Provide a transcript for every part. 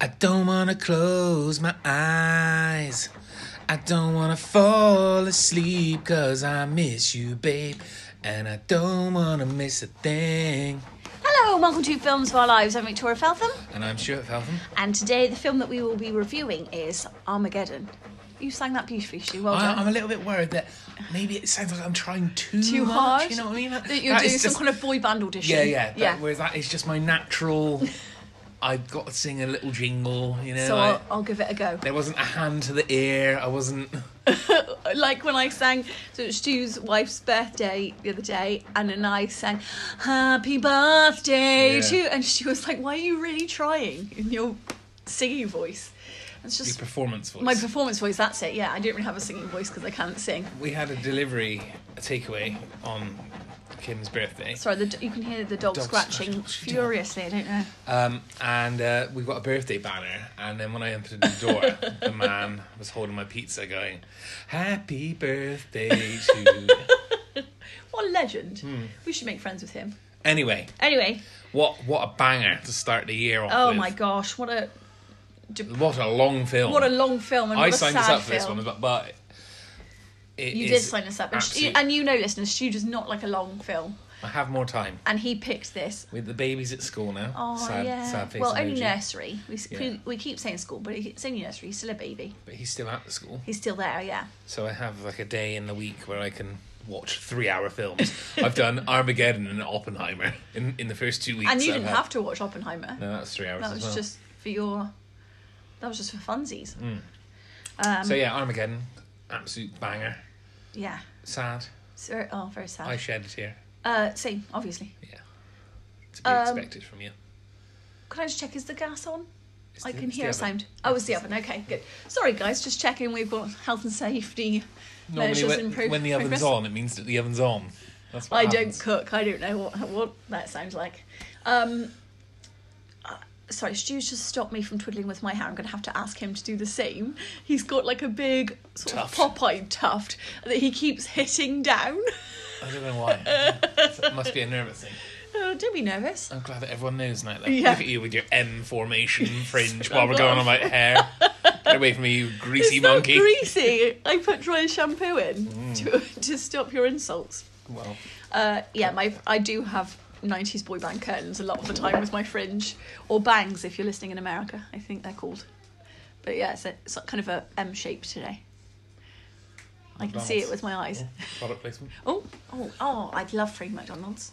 I don't want to close my eyes. I don't want to fall asleep 'cause I miss you, babe. And I don't want to miss a thing. Hello and welcome to Films of Our Lives. I'm Victoria Feltham. And I'm Stuart Feltham. And today the film that we will be reviewing is Armageddon. You sang that beautifully, Stu. Well done. I'm a little bit worried that maybe it sounds like I'm trying too much, hard. You know what I mean? That you're doing some kind of boy band audition. Yeah. Whereas that is just my natural... I've got to sing a little jingle, you know. So I'll give it a go. There wasn't a hand to the ear. I wasn't... Like when I sang, so it was Stu's wife's birthday the other day, and then I sang, Happy Birthday to... And Stu was like, why are you really trying in your singing voice? It's just... Your performance voice. My performance voice, that's it, yeah. I don't really have a singing voice because I can't sing. We had a takeaway on Kim's birthday. Sorry, you can hear the dog scratching furiously, I don't know. And we got a birthday banner, and then when I entered the door, the man was holding my pizza going, Happy birthday to you. What a legend. We should make friends with him. Anyway. What a banger to start the year off with. Oh my gosh, what a long film. What a long film, and I what a signed sad us up for film. this one, but you did sign us up, and you know, listeners, Stu does not like a long film. I have more time. And he picked this. With the babies at school now. Oh, sad face well, emoji. only nursery. We keep saying school, but it's only nursery. He's still a baby. But he's still at the school. He's still there, yeah. So I have like a day in the week where I can watch 3-hour films. I've done Armageddon and Oppenheimer in the first 2 weeks. And you didn't have to watch Oppenheimer. No, that's 3 hours That was just for your... That was just for funsies. So yeah, Armageddon, absolute banger. Yeah. Sad. Very sad. I shed a tear. Same, obviously. Yeah. To be expected from you. Could I just check, is the gas on? It's I the- can it's hear the a oven. sound. Oh, it's the oven. Okay, good. Sorry, guys, just checking. We've got health and safety Normally measures in when the oven's progress. on, it means that the oven's on. That's what I happens. don't cook. I don't know what that sounds like. Sorry, Stu's just stopped me from twiddling with my hair. I'm going to have to ask him to do the same. He's got like a big sort Tuft. of Popeye tuft that he keeps hitting down. I don't know why. It must be a nervous thing. Don't be nervous. I'm glad that everyone knows now. Like, Yeah. Look at you with your M formation fringe while we're going on about hair. Get away from me, you greasy It's monkey. not greasy. I put dry shampoo in to stop your insults. Well, I do have 90s boy band curtains a lot of the time with my fringe, or bangs if you're listening in America, I think they're called. But yeah, it's kind of a M shape today. I can see it with my eyes. Product placement. Oh, I'd love free McDonald's.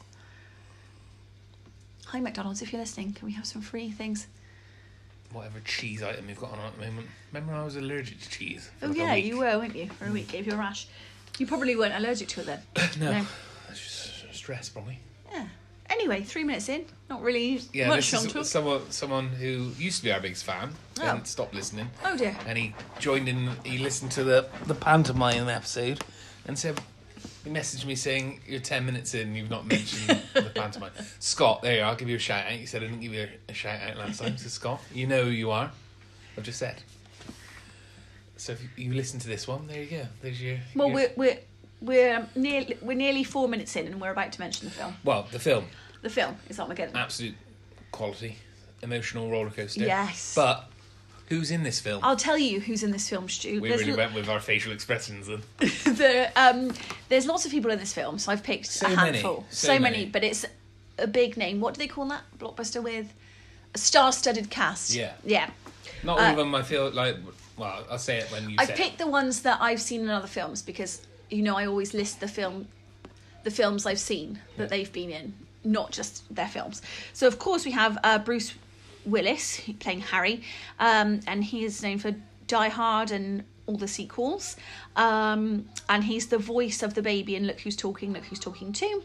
Hi McDonald's, if you're listening, can we have some free things? Whatever cheese item you've got on at the moment. Remember I was allergic to cheese for Oh like a yeah, week? you were, weren't you? For a week, gave you a rash. You probably weren't allergic to it then. No. It's just stress probably. Yeah. Anyway, 3 minutes in, not really Yeah, much this on talk. is someone who used to be our biggest fan, then stopped listening. Oh dear. And he joined in, he listened to the pantomime episode and said, he messaged me saying, you're 10 minutes in, you've not mentioned the pantomime. Scott, there you are, I'll give you a shout out. You said I didn't give you a shout out last time. So Scott, you know who you are. I've just said. So if you listen to this one, there you go. There's your... Well, your... we're nearly 4 minutes in, and we're about to mention the film. Well, the film. The film is Armageddon. Absolute quality. Emotional roller coaster. Yes. But who's in this film? I'll tell you who's in this film, Stu. We really went with our facial expressions then. There's lots of people in this film, so I've picked a handful. So many, but it's a big name. What do they call that? Blockbuster with a star-studded cast. Yeah. Yeah. Not all of them, I feel like... Well, I'll say it when you say I've picked the ones that I've seen in other films because, you know, I always list the films I've seen that they've been in, not just their films. So, of course, we have Bruce Willis playing Harry, and he is known for Die Hard and all the sequels. And he's the voice of the baby in Look Who's Talking, Look Who's Talking Too.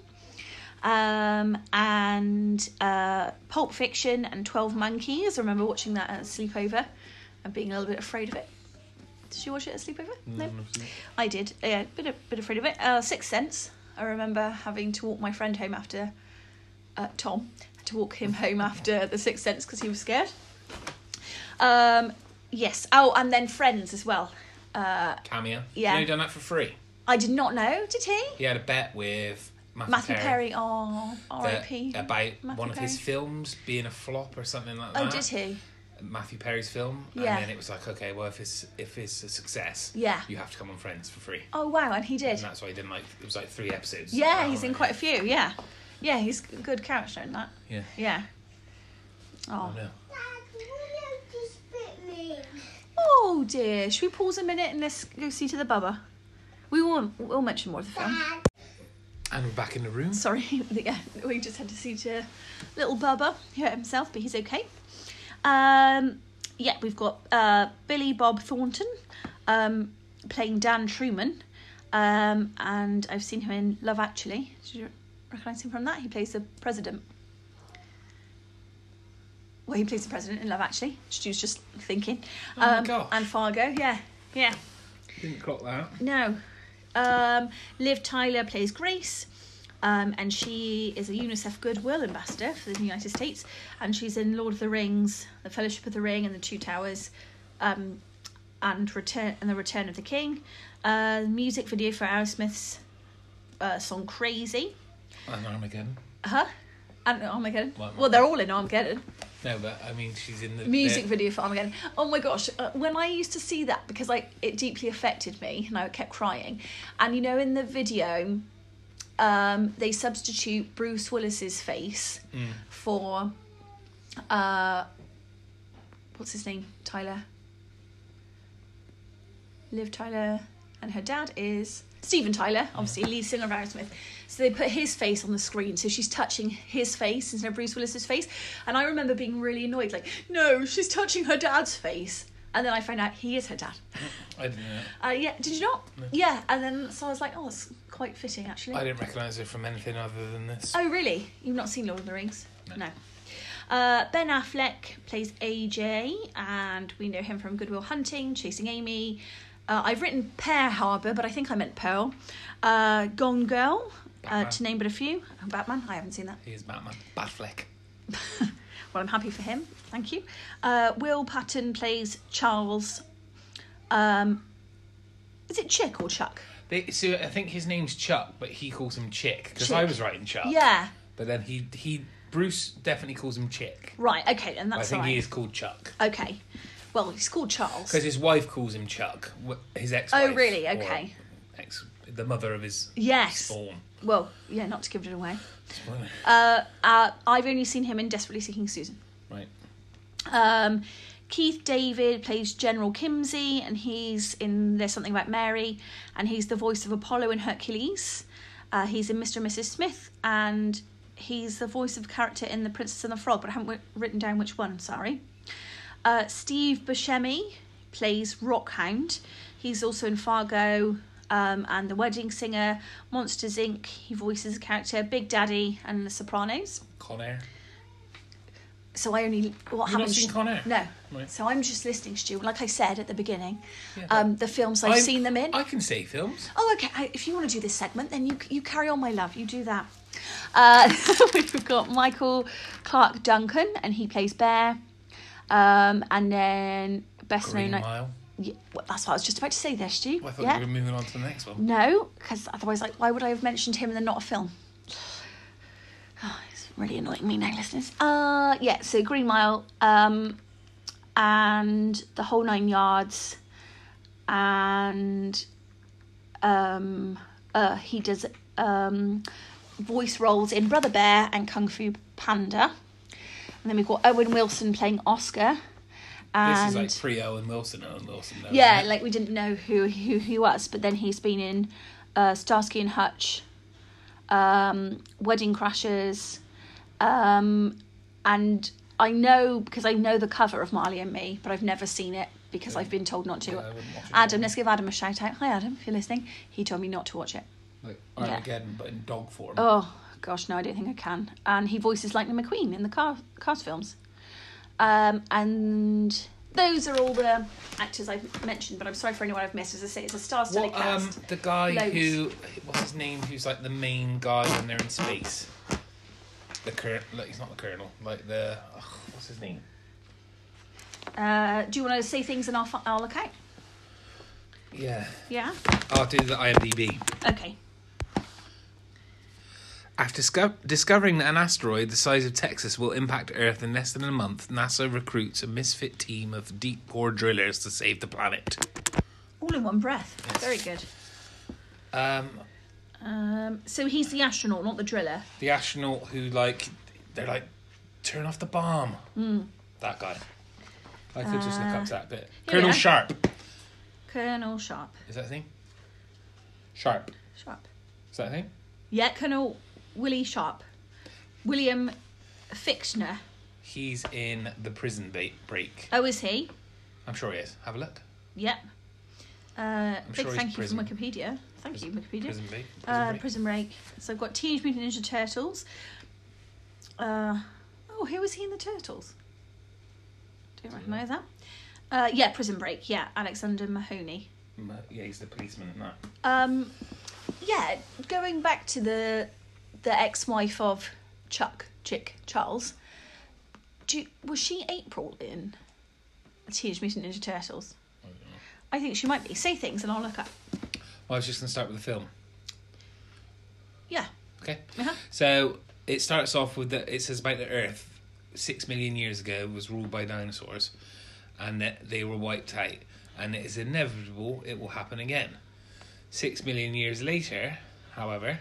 And Pulp Fiction and 12 Monkeys. I remember watching that at a sleepover and being a little bit afraid of it. Did you watch it at a sleepover? No. I did. Yeah, bit afraid of it. Sixth Sense. I remember having to walk my friend home after... Tom. Had to walk him home after The Sixth Sense because he was scared. Yes. Oh, and then Friends as well. Cameo. Yeah. You know, he done that for free. I did not know, did he? He had a bet with Matthew Perry. Oh, R.I.P. About Matthew one of his Perry. films being a flop or something like that. Oh, did he? Matthew Perry's film, Yeah. and then it was like, okay, well, if it's a success, Yeah. you have to come on Friends for free. Oh wow, and he did. And that's why he didn't like. It was like 3 episodes. Yeah, he's in quite a few. Yeah, yeah, he's a good character in that. Yeah. Yeah. Oh Oh, no. Dad, will you just spit me? oh dear. Should we pause a minute and let's go see to the Bubba? We'll mention more of the film. Dad. And we're back in the room. Sorry, yeah, we just had to see to little Bubba. He hurt himself, but he's okay. Yeah, we've got Billy Bob Thornton playing Dan Truman, and I've seen him in Love Actually. Did you recognise him from that? He plays the president. Well, he plays the president in Love Actually. Stu's just thinking. Oh my gosh. And Fargo, yeah. Didn't clock that. No. Liv Tyler plays Grace, and she is a UNICEF Goodwill ambassador for the United States, and she's in Lord of the Rings, The Fellowship of the Ring, and The Two Towers, and The Return of the King. Music video for Aerosmith's song Crazy. And Armageddon. Huh? And Armageddon. Well, Well, they're all in Armageddon. No, but I mean, she's in the Music video for Armageddon. Oh my gosh, when I used to see that, because it deeply affected me and I kept crying. And you know, in the video, they substitute Bruce Willis's face for what's his name? Tyler. Liv Tyler, and her dad is Steven Tyler, obviously lead singer of Aerosmith. So they put his face on the screen, so she's touching his face instead of Bruce Willis's face. And I remember being really annoyed, like, no, she's touching her dad's face. And then I found out he is her dad. I didn't know. Yeah, did you not? No. Yeah, and then so I was like, oh, it's quite fitting actually. I didn't recognise her from anything other than this. Oh, really? You've not seen Lord of the Rings? No. Ben Affleck plays AJ, and we know him from Good Will Hunting, Chasing Amy. I've written Pearl Harbor, but I think I meant Pearl. Gone Girl, to name but a few. Batman, I haven't seen that. He is Batman. Batfleck. Well, I'm happy for him. Thank you. Will Patton plays Charles. Is it Chick or Chuck? So I think his name's Chuck, but he calls him Chick because Chick. I was writing Chuck. Yeah. But then Bruce definitely calls him Chick. Right. Okay, and I that's think all right. he is called Chuck Okay. Well, he's called Charles. because his wife calls him Chuck. His ex-wife. Oh, really? or Okay. The mother of his Yes. spawn. Well, yeah, not to give it away. Spoiler. I've only seen him in Desperately Seeking Susan. Right. Keith David plays General Kimsey, and he's in There's Something About Mary, and he's the voice of Apollo in Hercules. He's in Mr. and Mrs. Smith, and he's the voice of a character in The Princess and the Frog, but I haven't written down which one, sorry. Steve Buscemi plays Rockhound. He's also in Fargo and The Wedding Singer, Monsters, Inc. He voices a character, Big Daddy, and The Sopranos. Con Air. So I only... What You've not seen Con Air? No. Right. So I'm just listening, Stu, like I said at the beginning, Yeah, the films I've seen them in. I can say films. Oh, okay. If you want to do this segment, then you carry on, my love. You do that. We've got Michael Clark Duncan, and he plays Bear. And then best Green known... Mile. Yeah, well, that's what I was just about to say there, Stu. Well, I thought Yeah. you were moving on to the next one. No, because otherwise, like, why would I have mentioned him and then not a film? Oh, it's really annoying me now, listeners. Yeah, so Green Mile, and The Whole Nine Yards, and he does voice roles in Brother Bear and Kung Fu Panda. And then we've got Owen Wilson playing Oscar. And This is like pre-Owen Wilson. Though, yeah, isn't it? like we didn't know who he was, but then he's been in Starsky and Hutch, Wedding Crashers, and I know because I know the cover of Marley and Me, but I've never seen it because I've been told not to. Yeah, I wouldn't watch it. Adam, let's give Adam a shout out. Hi Adam, if you're listening. He told me not to watch it. Like Armageddon, but in dog form. Oh gosh, no, I don't think I can. And he voices Lightning McQueen in the Cars films. And those are all the actors I've mentioned, but I'm sorry for anyone I've missed. As I say, it's a star-studded cast. The guy Loads. what's his name? Who's like the main guy when they're in space? The like he's not the colonel. Like what's his name? Do you want to say things and I'll look out? Yeah. Yeah? I'll do the IMDb. Okay. After discovering that an asteroid the size of Texas will impact Earth in less than a month, NASA recruits a misfit team of deep core drillers to save the planet. All in one breath. Yes. Very good. Um, So he's the astronaut, not the driller. the astronaut who, they're like, turn off the bomb. That guy. I could just look up to that bit. here we Colonel are. Sharp. Colonel Sharp. Is that a thing? Sharp. Sharp. Is that a thing? Yeah, Colonel Willie Sharp. William Fichtner. He's in the Prison Break. Oh, is he? I'm sure he is. Have a look. Yep. Big sure he's thank you prison. from Wikipedia. Thank you, Wikipedia. Prison Break. Prison Break. So I've got Teenage Mutant Ninja Turtles. Who was he in the Turtles? Don't recognise that. Yeah, Prison Break. Yeah, Alexander Mahoney. Yeah, he's the policeman in that. Yeah, going back to the ex-wife of Chick Charles. Was she April in Teenage Mutant Ninja Turtles? I don't know. I think she might be. Say things and I'll look up. Well, I was just going to start with the film. Yeah. Okay. Uh-huh. So it starts off with it says about the Earth 6 million years ago was ruled by dinosaurs, and that they were wiped out, and it is inevitable it will happen again. 6 million years later, however,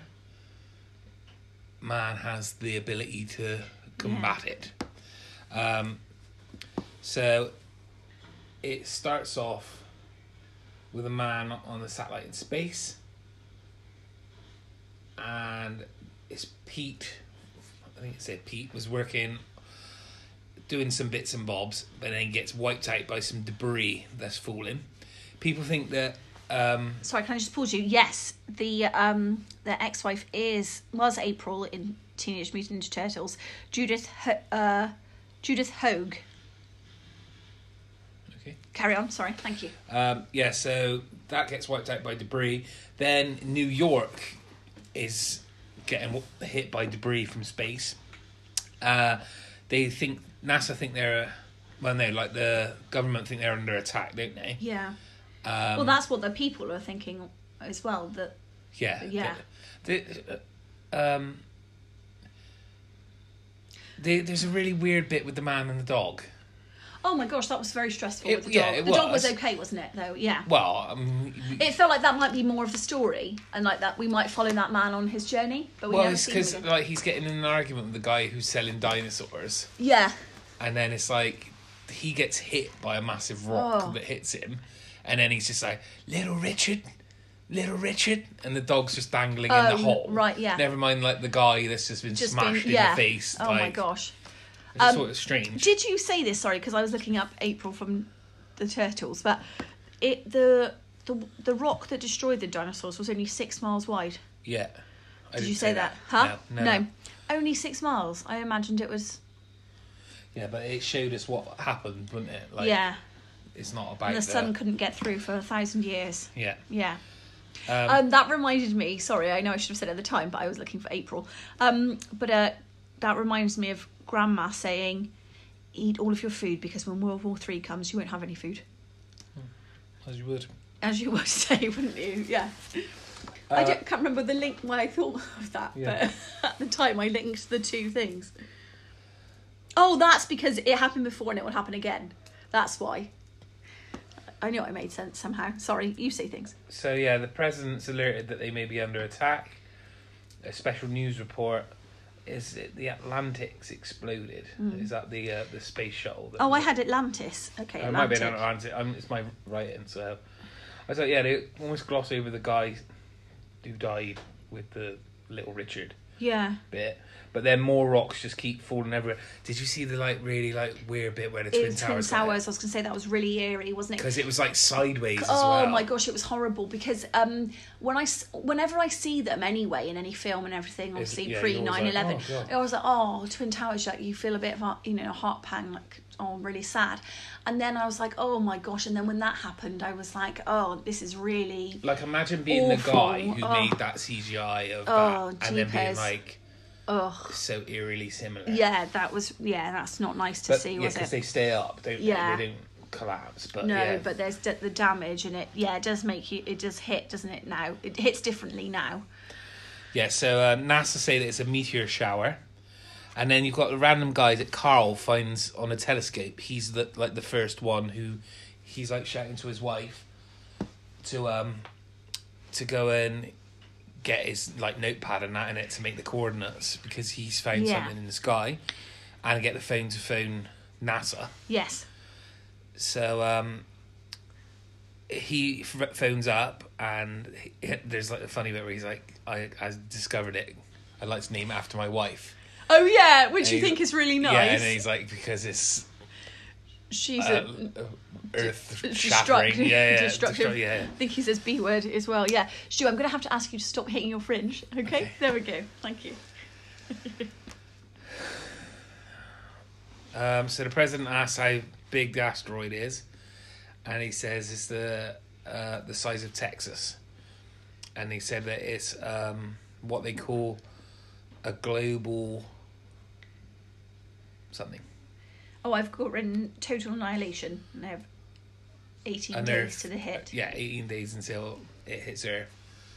man has the ability to combat it. So it starts off with a man on the satellite in space, and it's Pete. I think it said Pete was working, doing some bits and bobs, but then gets wiped out by some debris that's falling. People think that. Sorry, can I just pause you? Yes, the ex-wife was April in Teenage Mutant Ninja Turtles. Judith Hogue. Okay. Carry on. Sorry, thank you. Yeah, so that gets wiped out by debris. Then New York is getting hit by debris from space. They think NASA think they're the government think they're under attack, don't they? Yeah. Well, that's what the people are thinking as well. That Yeah. There's a really weird bit with the man and the dog. oh my gosh, that was very stressful with the Yeah, dog. it The dog was was. okay, wasn't it? Though, yeah. Well, It felt like that might be more of the story, and like that we might follow that man on his journey, but we never it's see him because again. he's getting in an argument with the guy who's selling dinosaurs, Yeah. and then it's like he gets hit by a massive rock Oh. that hits him, and then he's just like, Little Richard, and the dog's just dangling in the hole. right, yeah. Never mind, like the guy that's just been smashed in the face. Oh my gosh. I just thought it was strange. Did you say this? Sorry, because I was looking up April from the Turtles, but the rock that destroyed the dinosaurs was only 6 miles wide. Yeah. I Did didn't you say that? Huh? No. Only 6 miles. I imagined it was. Yeah, but it showed us what happened, wouldn't it? Like, Yeah. It's not about And the sun couldn't get through for 1,000 years. Yeah. Yeah. That reminded me. Sorry, I know I should have said it at the time, but I was looking for April. But that reminds me of Grandma saying, "Eat all of your food because when World War III comes, you won't have any food." As you would. As you would say, wouldn't you? Yeah. I can't remember the link why I thought of that, Yeah. but at the time I linked the two things. Oh, that's because it happened before and it will happen again. That's why. I knew I made sense somehow. Sorry, you say things. So yeah, the president's alerted that they may be under attack. A special news report is that the Atlantic's exploded. Is that the space shuttle? That I had Atlantis. Okay, It might be Atlantic. an Atlantic. It's my writing, so I thought they almost gloss over the guy who died with the Little Richard Yeah. bit, but then more rocks just keep falling everywhere. Did you see the weird bit where the Twin Twin Towers? Towers. I was going to say that was really eerie, wasn't it? Because it was like sideways as Oh well. my gosh, it was horrible because whenever I see them anyway in any film and everything, obviously yeah, pre you're always 9/11, like, oh, God. I was like, oh, Twin Towers, like you feel a bit of a heart pang, like oh, really sad. And then I was like, oh my gosh, and then when that happened, I was like, oh, this is really Like imagine being the awful. guy who Oh. made that CGI of Oh, that, and then being jeepers. like ugh. so eerily similar. Yeah, that's not nice to but see, yeah, was because it? they stay up, don't Yeah. they? They don't collapse. But No, yeah. but there's the damage, and it does make you. It does hit, doesn't it? Now it hits differently now. Yeah, so NASA say that it's a meteor shower. And then you've got the random guy that Carl finds on a telescope. He's the first one who he's like shouting to his wife to go and get his like notepad and that in it to make the coordinates because he's found something in the sky, and get the phone to phone NASA. Yes. So he phones up, and there's like a funny bit where he's like, I discovered it. I'd like to name it after my wife. Oh yeah, which you think is really nice. Yeah, and he's like, because it's she's earth shattering. Destructive. Yeah. I think he says B word as well. Yeah, Stu, I'm going to have to ask you to stop hitting your fringe. Okay? There we go. Thank you. So the president asks how big the asteroid is, and he says it's the size of Texas, and he said that it's what they call a global something. Oh, I've got written total annihilation, and I have 18 days to the hit. Yeah, 18 days until it hits Earth,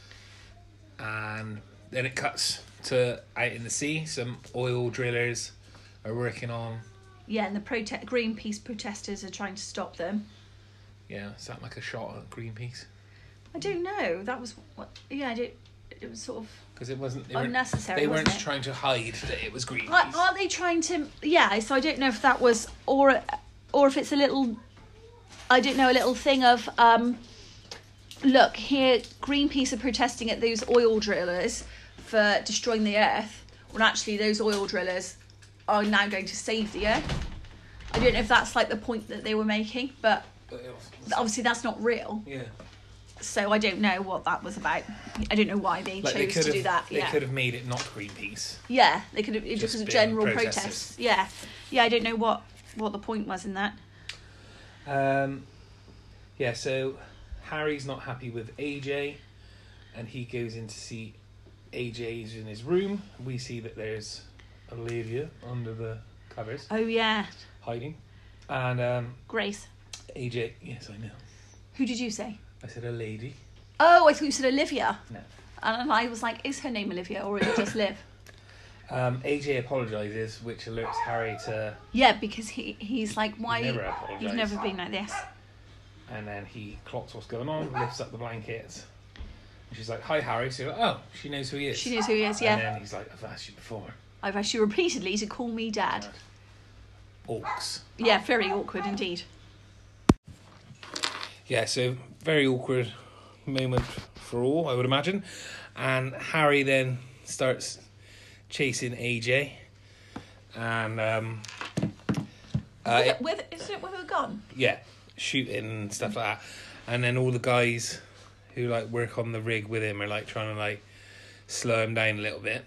and then it cuts to out in the sea. Some oil drillers are working on. Yeah, and the Greenpeace protesters are trying to stop them. Yeah, is that like a shot at Greenpeace? I don't know. That was what. Yeah, it was sort of because it wasn't unnecessary. They weren't wasn't it? Trying to hide that it was Greenpeace. Aren't they trying to? Yeah. So I don't know if that was or if it's a little. I don't know, a little thing of look here. Greenpeace are protesting at those oil drillers for destroying the earth. When actually those oil drillers are now going to save the earth. I don't know if that's like the point that they were making, but obviously that's not real. Yeah. So I don't know what that was about. I don't know why they chose to do that. They could have made it not Greenpeace. Yeah, they could have just as a general protesters. protest. Yeah, I don't know what the point was in that. Yeah. So Harry's not happy with AJ, and he goes in to see AJ's in his room. We see that there's Olivia under the covers. Oh yeah. Hiding, and Grace. AJ. Yes, I know. Who did you say? I said a lady. Oh, I thought you said Olivia. No. And I was like, is her name Olivia or is it just Liv? AJ apologises, which alerts Harry to... Yeah, because he's like, why... Never apologise. You've never been like this. And then he clocks what's going on, lifts up the blankets. And she's like, hi, Harry. So you're like, oh, she knows who he is. She knows who he is, yeah. And then he's like, I've asked you before. I've asked you repeatedly to call me Dad. Orcs. Yeah, very awkward indeed. Yeah, so very awkward moment for all, I would imagine. And Harry then starts chasing AJ. And Isn't it with a gun? Yeah, shooting and stuff like that. And then all the guys who like work on the rig with him are like trying to like slow him down a little bit.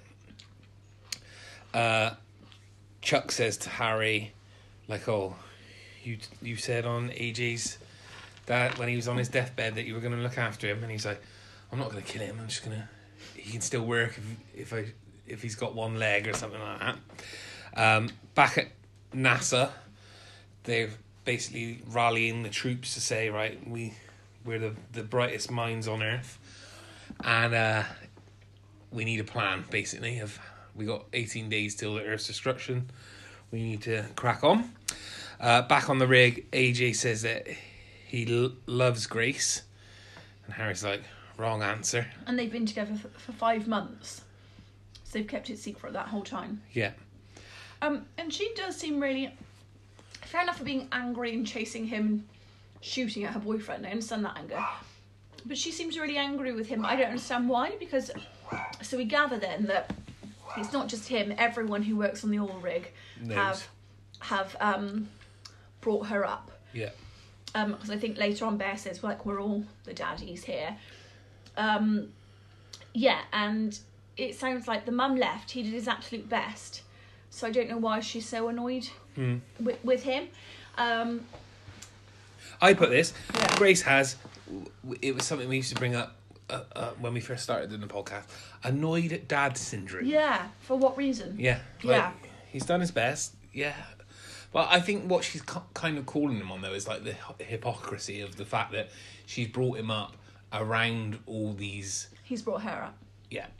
Chuck says to Harry, like, oh, you said on AJ's dad when he was on his deathbed that you were going to look after him, and he's like, I'm not going to kill him. I'm just gonna. He can still work if he's got one leg or something like that. Back at NASA, they're basically rallying the troops to say, right, we're the brightest minds on Earth, and we need a plan. Basically, we got 18 days till the Earth's destruction. We need to crack on. Back on the rig, AJ says that he loves Grace, and Harry's like, wrong answer. And they've been together for 5 months, so they've kept it secret that whole time. Yeah. And she does seem really... Fair enough for being angry and chasing him, shooting at her boyfriend. I understand that anger. But she seems really angry with him. I don't understand why, because... So we gather then that it's not just him. Everyone who works on the oil rig have brought her up. Yeah. Because I think later on Bear says, like, we're all the daddies here. Yeah, and it sounds like the mum left. He did his absolute best. So I don't know why she's so annoyed with him. I put this. Yeah. Grace has... It was something we used to bring up when we first started doing the podcast. Annoyed dad syndrome. Yeah, for what reason? Yeah. Like, he's done his best. Yeah. But I think what she's kind of calling him on, though, is like the hypocrisy of the fact that she's brought him up around all these... He's brought her up. Yeah. Yeah.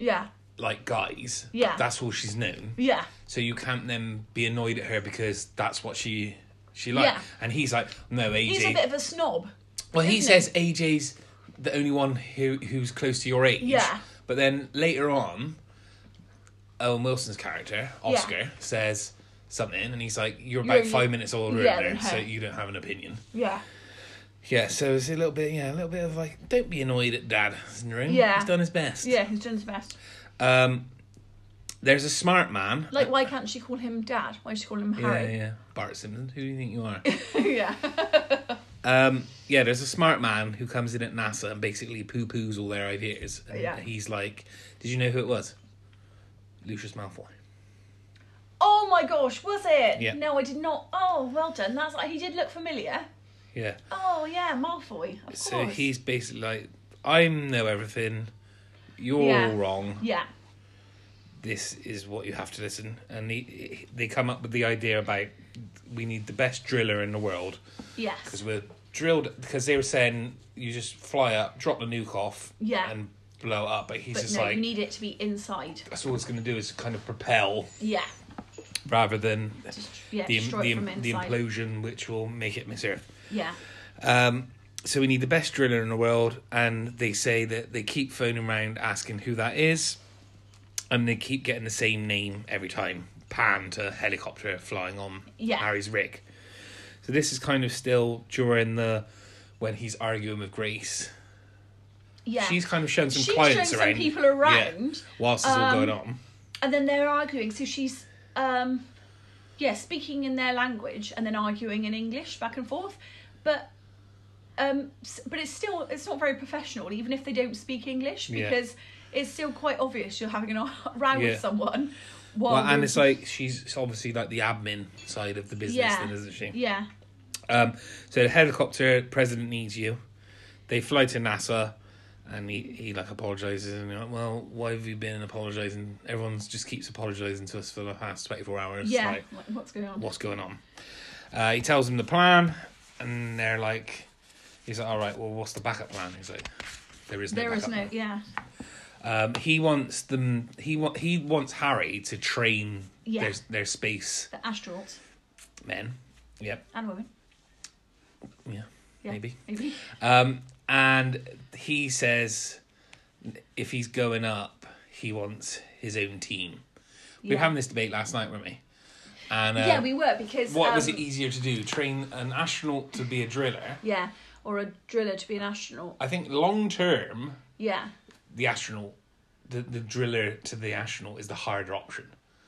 like guys. Yeah. That's all she's known. Yeah. So you can't then be annoyed at her because that's what she likes. Yeah. And he's like, no, AJ. He's a bit of a snob. Well, he isn't says AJ's the only one who's close to your age. Yeah. But then later on, Owen Wilson's character, Oscar, says something, and he's like, you're about 5 minutes older yeah, than than her, so her. you don't have an opinion. Yeah. Yeah, so it's a little bit of like, don't be annoyed at Dad syndrome. Yeah. He's done his best. Yeah, he's done his best. There's a smart man. Like, why can't she call him Dad? Why does she call him Harry? Yeah. Bart Simpson. Who do you think you are? Yeah. Yeah, there's a smart man who comes in at NASA and basically poo-poos all their ideas. And Yeah. he's like, did you know who it was? Lucius Malfoy. Oh my gosh, was it? Yeah. No, I did not. Oh, well done. That's like, he did look familiar. Yeah. Oh yeah, Malfoy. Of So course. he's basically like, I know everything. You're Yeah. all wrong. Yeah. This is what you have to listen. And they come up with the idea about we need the best driller in the world. Yes. Because we're drilled, because they were saying you just fly up, drop the nuke off, Yeah. and blow it up. But he's But just no, like, you need it to be inside. that's all it's going to do is kind of propel Yeah. rather than Just, yeah, the destroy it from the inside. implosion, which will make it miss Earth. Yeah. So we need the best driller in the world, and they say that they keep phoning around asking who that is, and they keep getting the same name every time. Pan to helicopter flying on Yeah. Harry's rig. So this is kind of still during when he's arguing with Grace. Yeah. She's kind of shown some She's clients shown some around. people around. Yeah, whilst it's all going on. And then they're arguing. So she's, speaking in their language and then arguing in English back and forth. But it's not very professional, even if they don't speak English, Yeah. because it's still quite obvious you're having a row Yeah. with someone. Well, and it's like she's obviously like the admin side of the business, then, isn't she? Yeah. So the helicopter, president needs you. They fly to NASA, and he like apologizes, and you're like, well, why have you been apologizing? Everyone just keeps apologizing to us for the past 24 hours. Yeah. Like, Like, what's going on? what's going on? He tells them the plan, and they're like, he's like, all right, well, what's the backup plan? He's like, there is no There is backup no, plan. yeah. He wants them. He wants Harry to train Yeah. their space The astronauts men. Yep. and women. Yeah. Yeah, Maybe. Maybe. And he says if he's going up, he wants his own team. We were Yeah. having this debate last night, weren't we? And Yeah, we were, because... what was it easier to do? Train an astronaut to be a driller? Yeah, or a driller to be an astronaut. I think long term, Yeah. the astronaut, the driller to the astronaut is the harder option.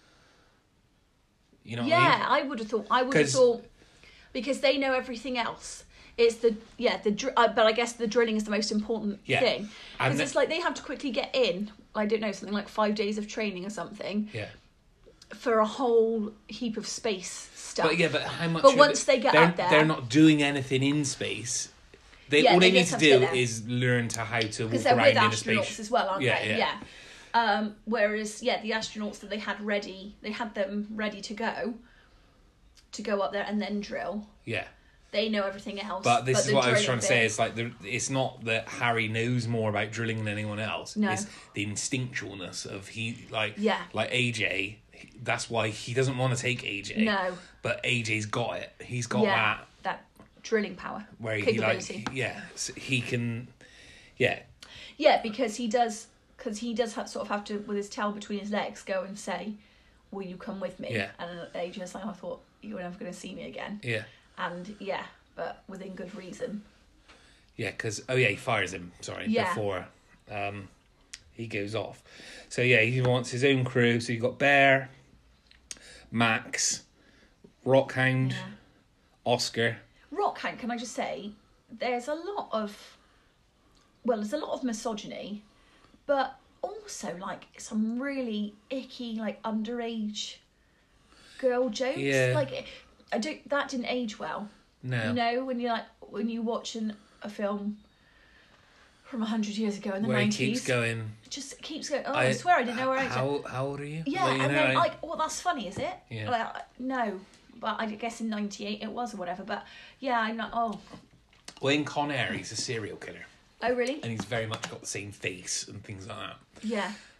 You know what I mean? Yeah, I would have thought, 'Cause- because they know everything else. It's but I guess the drilling is the most important Yeah. thing. And Because it's like they have to quickly get in, I don't know, something like 5 days of training or something, Yeah. for a whole heap of space stuff. But how much? But of once it- they get they're, up there- they're not doing anything in space. Yeah, All they they need just to have to do get there. is learn to how to walk Because they're with around in a astronauts space. as well, aren't Yeah, they? yeah. Whereas, the astronauts that they had them ready to go up there and then drill. Yeah. They know everything else. But this is the what I was drilling trying to say. bit- It's like it's not that Harry knows more about drilling than anyone else. No. It's the instinctualness of like Yeah. AJ. That's why he doesn't want to take AJ. No. But AJ's got it. He's got that that drilling power. where he capability. so he can. Yeah. Yeah, because he does have to, with his tail between his legs, go and say, "Will you come with me?" Yeah. And AJ's like, "I thought you were never going to see me again." Yeah. And but within good reason. Yeah, because he fires him. Sorry, Yeah. before he goes off. So he wants his own crew. So you've got Bear, Max, Rockhound, Yeah. Oscar. Rockhound, can I just say, there's a lot of misogyny, but also like some really icky like underage girl jokes. Yeah. Like that didn't age well. No. You know, when you watch a film from 100 years ago in the Where 90s, he keeps going. it just keeps going. Oh, I swear I didn't know where I was. How old are you? Yeah, Well, you and know, then oh, that's funny, is it? Yeah. Like, no, but I guess in '98 it was or whatever. But yeah, I'm not. Oh, Well, in Con Air, he's a serial killer, oh really? and he's very much got the same face and things like that. Yeah,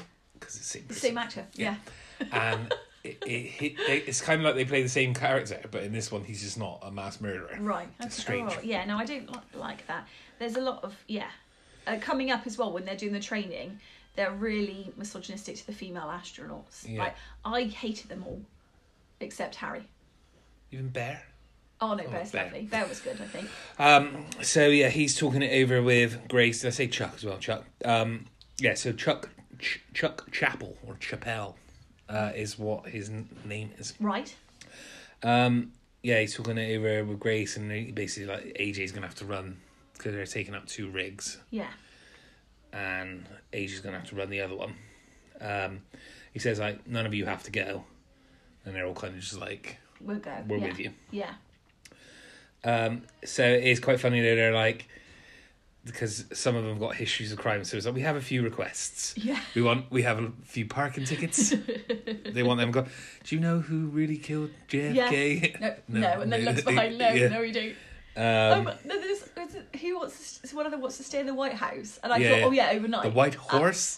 because it's the same The person. same actor. Yeah. And it's kind of like they play the same character, but in this one he's just not a mass murderer. Right. It's Okay. strange. Oh, yeah. No, I don't like that. There's a lot of coming up as well when they're doing the training. They're really misogynistic to the female astronauts. Yeah. Like I hated them all, except Harry. Even Bear. Oh no, Bear's Bear. lovely. Bear was good, I think. So yeah, he's talking it over with Grace. Did I say Chuck as well? Chuck. So Chuck Chappell or Chappelle is what his name is. Right. He's talking it over with Grace, and he basically like AJ's gonna have to run because they're taking up 2 rigs, Yeah. and AJ's gonna have to run the other one. He says like none of you have to go, and they're all kind of just like We'll go. we're yeah. with you. Yeah. So it is quite funny that they're like, because some of them got histories of crime, so it's like we have a few requests. Yeah. We have a few parking tickets. They want them go. Do you know who really killed JFK? No, and then looks behind. No, Yeah. no, we don't. Um, No, who wants to, one of them wants to stay in the White House, and I Yeah, thought, yeah. oh yeah, overnight. the White Horse.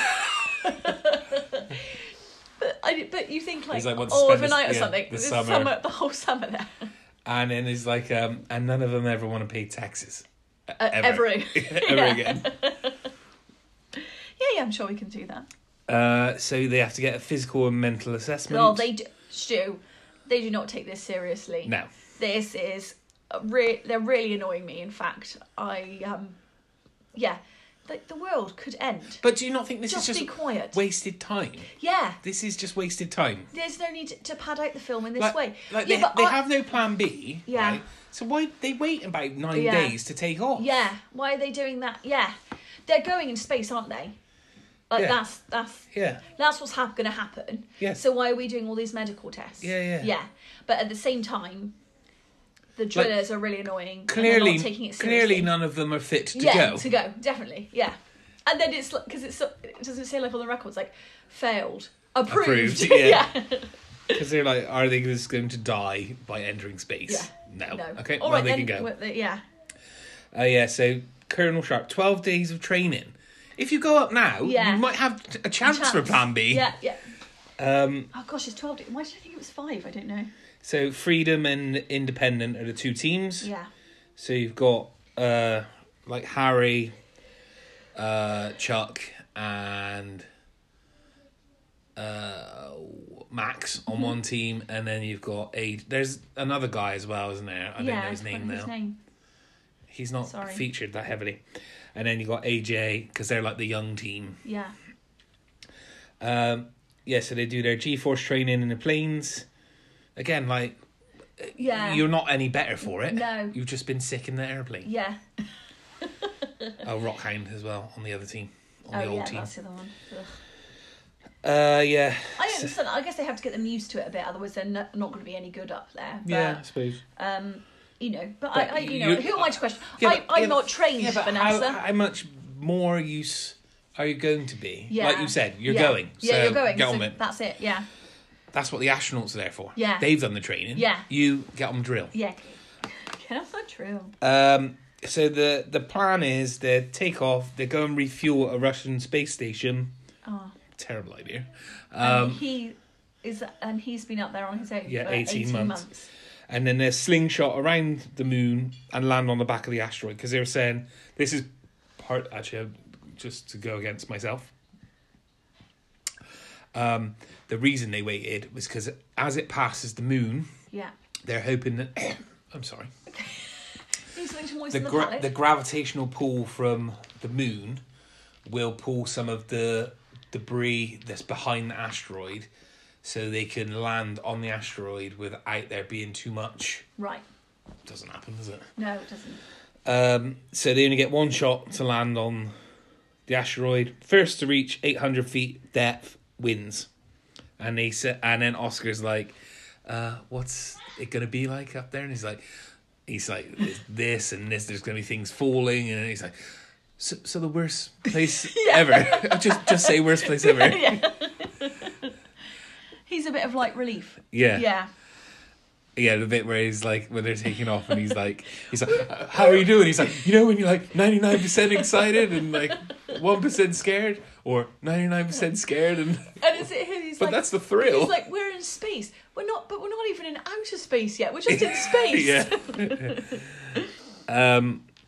But you think like, He's like, wants to spend overnight or the something. the There's summer. the whole summer there. And then he's like, and none of them ever want to pay taxes. Ever Ever Yeah. again. Yeah, I'm sure we can do that. So they have to get a physical and mental assessment. No, Stu, they do not take this seriously. No. This is they're really annoying me. In fact, the world could end. But do you not think this Just is be just quiet. wasted time? Yeah, This is just wasted time. there's no need to pad out the film in this way. Like Yeah, they but have no plan B. Yeah. Right? So why they wait about 9 Yeah. days to take off? Yeah, why are they doing that? Yeah, they're going in space, aren't they? Like Yeah. that's what's going to happen. Yeah. So why are we doing all these medical tests? Yeah. Yeah, but at the same time, the drillers are really annoying. and they're Clearly, not taking it seriously. clearly none of them are fit to yeah, go. to go, definitely, yeah. And then it's because it doesn't say like on the records like failed, approved, yeah. Because they're like, are they just going to die by entering space? Yeah. No. Okay, All well right, they then, can go. Yeah. So Colonel Sharp, 12 days of training. If you go up now, Yeah. you might have a chance for Plan B. Yeah, yeah. Um, Oh gosh, it's 12 days. Why did I think it was 5? I don't know. so Freedom and Independent are the 2 teams. Yeah. So you've got like Harry, Chuck, and Max on one team, and then you've got there's another guy as well, isn't there? I don't know his name now. He's not Sorry. featured that heavily. And then you got AJ, because they're like the young team. Yeah. So they do their G-force training in the planes. Again, like, Yeah. you're not any better for it. No. You've just been sick in the airplane. Yeah. Rockhound as well on the other team. On the Oh old yeah, team. that's the other one. Ugh. Yeah. I understand. I guess they have to get them used to it a bit, otherwise they're not going to be any good up there. But, Yeah, I suppose. But But I who am I to question? Yeah, I'm not trained, but Vanessa. how much more use are you going to be? Yeah. Like you said, you're Yeah. going. Yeah, so you're going. Get So on with it. that's it. Yeah. That's what the astronauts are there for. Yeah. They've done the training. Yeah. You get on the drill. Yeah. That's not true. So the plan is they take off, they go and refuel a Russian space station. Oh. Terrible idea. And he's been up there on his own Yeah, for 18 months. And then they slingshot around the moon and land on the back of the asteroid, because they were saying this is part. Actually, just to go against myself. The reason they waited was because as it passes the moon, Yeah. they're hoping that. I'm sorry. Need something to moisten the palate. The gravitational pull from the moon will pull some of the debris that's behind the asteroid, so they can land on the asteroid without there being too much. Right. Doesn't happen, does it? No, it doesn't. So they only get one shot to land on the asteroid. First to reach 800 feet depth wins. And then Oscar's like, what's it gonna be like up there? And he's like, this and this. There's gonna be things falling, and he's like, so the worst place ever. just say worst place ever. Yeah. He's a bit of light relief. Yeah. Yeah, the bit where he's like, when they're taking off and he's like, how are you doing? He's like, you know when you're like 99% excited and like 1% scared, or 99% scared and it's him. He's but like, that's the thrill. He's like, we're in space. We're not even in outer space yet. We're just in space. Yeah.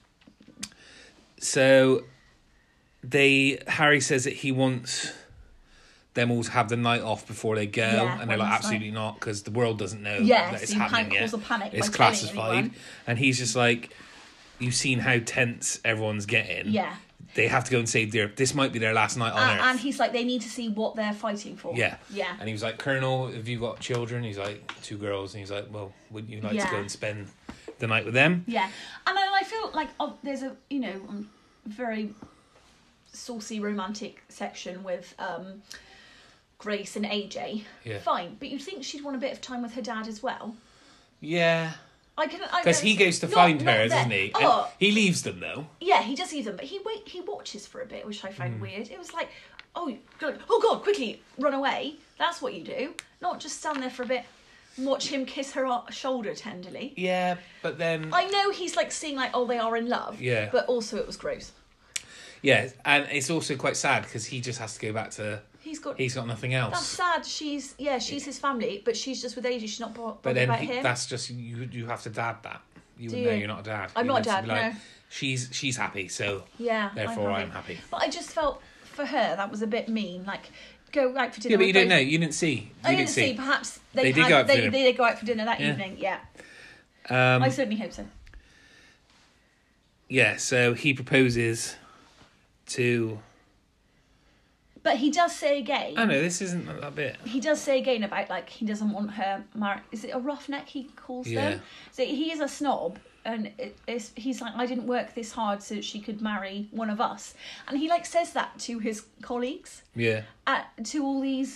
So Harry says that he wants them all to have the night off before they go, and they're like, absolutely not, because the world doesn't know that it's so you happening can't yet. cause a panic. It's by telling classified, anyone. and he's just like, you've seen how tense everyone's getting. Yeah. They have to go and save this might be their last night on Earth. And he's like, they need to see what they're fighting for. Yeah. Yeah. And he was like, Colonel, have you got children? He's like, 2 girls. And he's like, well, wouldn't you like to go and spend the night with them? Yeah. And then I feel like there's a, very saucy romantic section with Grace and AJ. Yeah. Fine. But you'd think she'd want a bit of time with her dad as well. Yeah. Because he goes to find her, doesn't he? Oh. And he leaves them, though. Yeah, he does leave them, but he watches for a bit, which I find weird. It was like, oh God, quickly, run away. That's what you do. Not just stand there for a bit and watch him kiss her shoulder tenderly. Yeah, but then... I know he's like seeing like, oh, they are in love. Yeah. But also it was gross. Yeah, and it's also quite sad because he just has to go back to... He's got nothing else. That's sad. She's his family, but she's just with AJ. She's not bothered But then about him. that's just you have to dad that. You Do would know you? you're not a dad. I'm You not a have to dad, be like, no. She's happy, so Yeah, therefore I'm happy. But I just felt for her that was a bit mean. Like, go out for dinner. Yeah, but you with don't both- know. You didn't see. I didn't see. Perhaps They did go out for they dinner. did go out for dinner that evening. Yeah, I certainly hope so. Yeah, so he proposes to... But he does say again. Oh no, this isn't that bit. He does say again about like he doesn't want her married. Is it a roughneck he calls them? So he is a snob, and he's like, I didn't work this hard so that she could marry one of us, and he like says that to his colleagues. Yeah. To all these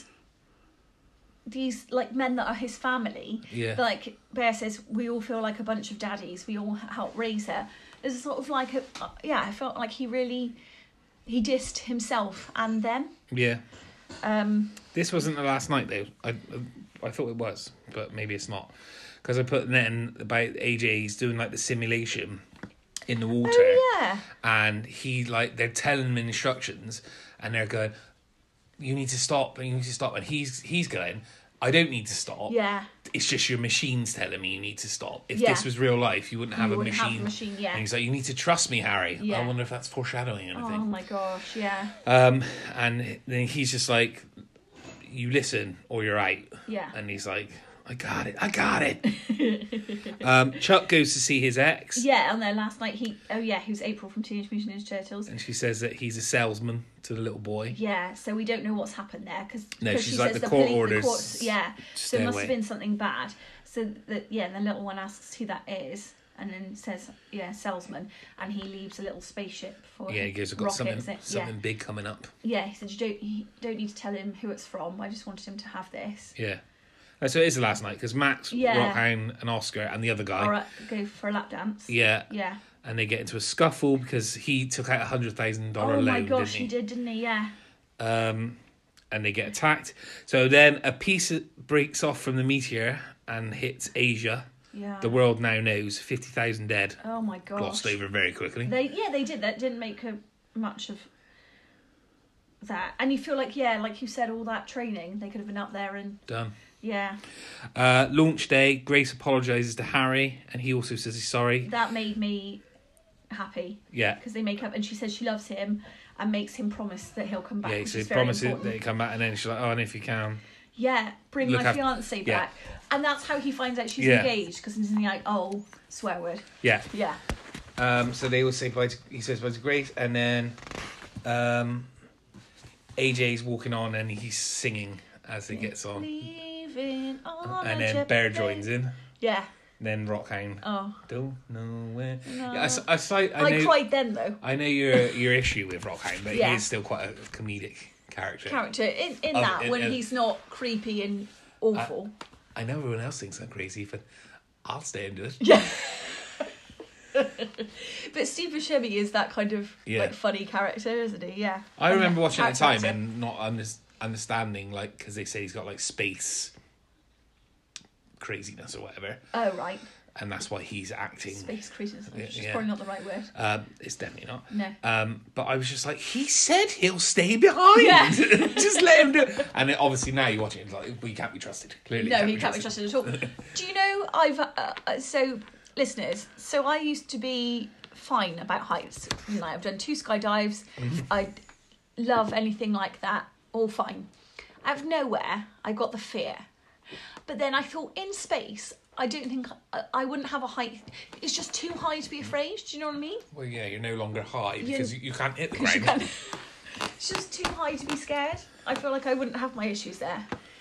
like men that are his family. Yeah. Like Bear says, we all feel like a bunch of daddies. We all help raise her. There's a sort of like I felt like he dissed himself and them. Yeah. This wasn't the last night though. I thought it was, but maybe it's not, because I put then about AJ's doing like the simulation in the water. Oh yeah. And he like they're telling him instructions, and they're going, "You need to stop," and you need to stop, and he's going, "I don't need to stop. Yeah. It's just your machine's telling me you need to stop. If Yeah. this was real life, you wouldn't have a machine." Yeah. And he's like, "You need to trust me, Harry." Yeah. I wonder if that's foreshadowing anything. Oh my gosh, yeah. And then he's just like, "You listen or you're out." Yeah. And he's like, I got it. Chuck goes to see his ex. Yeah, on their last night, who's April from Teenage Mutant Ninja Turtles. And she says that he's a salesman to the little boy. Yeah, so we don't know what's happened there because she's like, the court orders. So it must have been something bad. So that the little one asks who that is, and then says salesman, and he leaves a little spaceship for he goes, I've got rockets. something big coming up. Yeah, he said you don't need to tell him who it's from. I just wanted him to have this. Yeah. So it is the last night because Max, Rockhound, and Oscar and the other guy go for a lap dance. Yeah. Yeah. And they get into a scuffle because he took out $100,000 loan. Oh my gosh, he didn't he? Yeah. And they get attacked. So then a piece breaks off from the meteor and hits Asia. Yeah. The world now knows 50,000 dead. Oh my gosh. Glossed over very quickly. They did. That didn't make much of that. And you feel like like you said, all that training, they could have been up there and done. Yeah. Launch day, Grace apologises to Harry and he also says he's sorry. That made me happy. Yeah. Because they make up and she says she loves him and makes him promise that he'll come back. Yeah, so he promises that he'll come back and then she's like, oh, and if you can. Yeah, bring my fiancé back. And that's how he finds out she's engaged, because he's like, oh, swear word. Yeah. Yeah. So they all say he says bye to Grace, and then AJ's walking on and he's singing as he gets on. Leaving on and then Bear joins in. Yeah. Then Rockhound. Oh. Don't know where. No. Yeah, I cried then though. I know your issue with Rockhound, but he is still quite a comedic character. In that when he's not creepy and awful. I know everyone else thinks I'm crazy, but I'll stay and do it. Yeah. But Steve Buscemi is that kind of like funny character, isn't he? Yeah. I remember watching at the time and not understanding, like, because they say he's got like space craziness or whatever, Oh, right. and that's why he's acting. Space craziness. Which is Yeah. probably not the right word. It's definitely not. No. But I was just like, he said he'll stay behind. Yeah. Just let him do it. And then obviously now you watch it, it's like, well, he can't be trusted. Clearly, No, he can't be trusted at all. Do you know, so, listeners, so I used to be fine about heights. You know, I've done 2 skydives. I love anything like that. All fine. Out of nowhere, I got the fear. But then I thought, in space, I don't think I wouldn't have a height. It's just too high to be afraid. Do you know what I mean? Well, yeah, you're no longer high because you can't hit the 'Cause ground. you can't- It's just too high to be scared. I feel like I wouldn't have my issues there.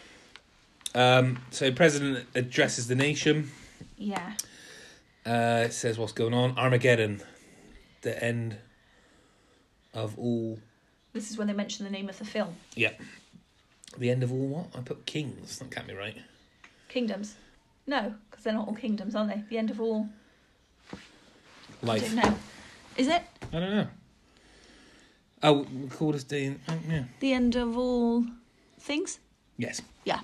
So President addresses the nation. Yeah. Says what's going on. Armageddon. The end of all... This is when they mention the name of the film. Yeah. The end of all what? I put kings. That can't be right. Kingdoms. No, because they're not all kingdoms, are they? The end of all... I Life. don't know. Is it? I don't know. Oh, called us the... Oh, yeah. The end of all things? Yes. Yeah.